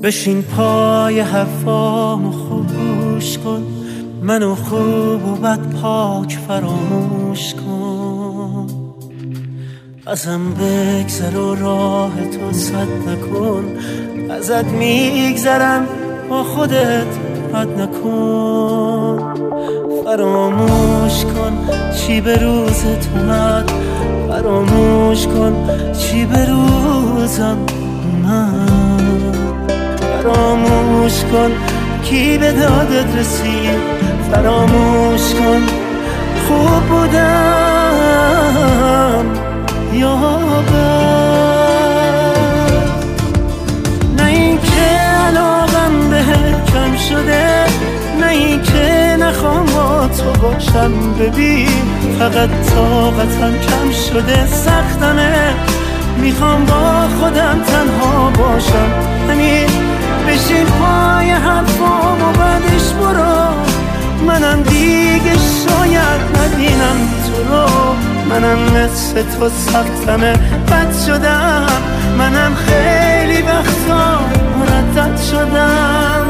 بشین پای حرفامو خوش کن، منو خوب و بد پاک فراموش کن. ازم بگذر و راه تو سد نکن، ازت میگذرم با خودت بد نکن. فراموش کن چی به روزت اومد، فراموش کن چی به روزم اومد. فراموش کن کی به دادت رسید، فراموش کن خوب بودم یا بد. نه این که علاقم بهت کم شده، نه این که نخوام با تو باشم. ببین فقط طاقتم کم شده، سختمه میخوام با خودم تنها باشم. همین بشین پای حرفام و بعدش برو، منم دیگه شاید نبینم تو رو. منم مثل تو سختمه بد شدم، منم خیلی وقتا مردد شدم.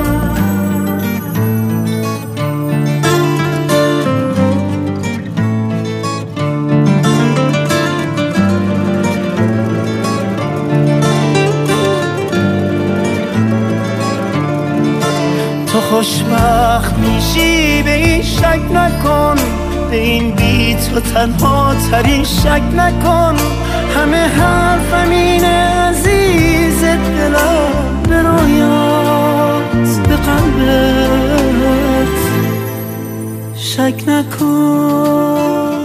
تو خوشبخت میشی به این شک نکن، به این بی تو تنها ترین شک نکن. همه حرفم اینه عزیز دلم، به رویات به قلبت شک نکن.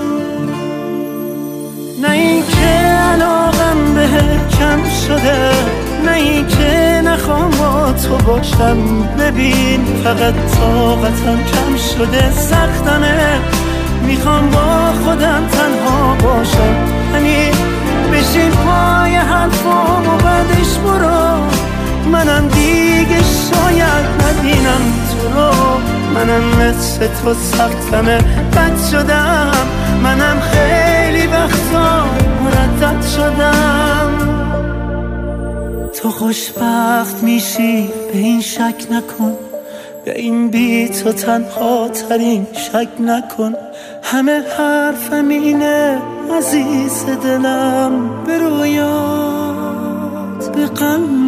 نه این که علاقم بهت کم شده، نه این که نخوام با تو باشم. ببین فقط طاقتم کم شده، سختمه میخوام با خودم تنها باشم. همین بشین پای حرفام و بعدش برو، منم دیگه شاید نبینم تو رو. منم مثل تو سختمه بد شدم، منم خیلی وقتا مردد شدم. تو خوشبخت میشی به این شک نکن، به این بی تو تنها ترین شک نکن. همه حرفم اینه عزیز دلم، به رویات به قلبم